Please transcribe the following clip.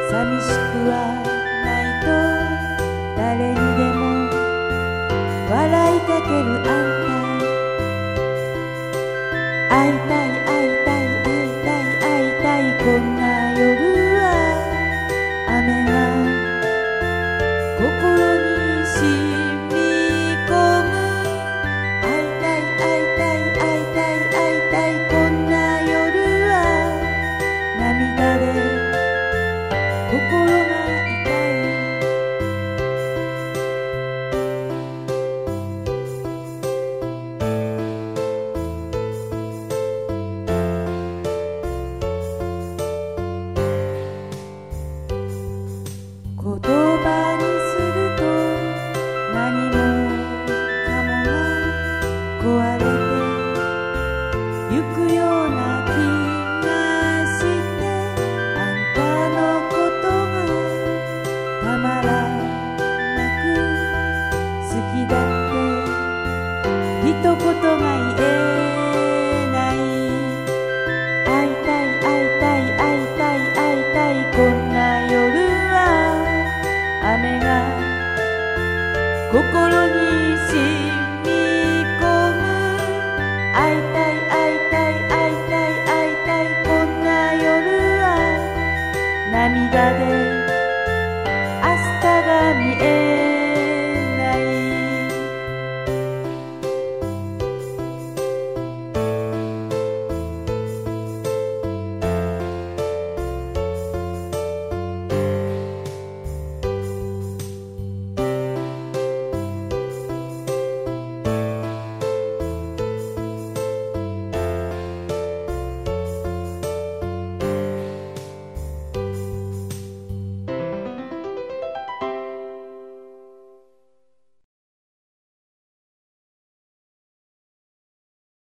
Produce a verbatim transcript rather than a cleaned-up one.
寂しくはないと誰にでも笑いかけるあんた、会いたい会いたい会いたい会いたいこんな夜は雨が心に染み込む、会いたい会いたい会いたい会いたいこんな夜は涙で心が痛い。言葉にすると何もかもが壊れてゆくような気がして、あんたのことがたまらなく好きだって一言が言えない。会いたい会いたい会いたい会いたいこんな夜は雨が心に染み込む、会いたい会いたい会いたい会いたいこんな夜は涙で明日が見え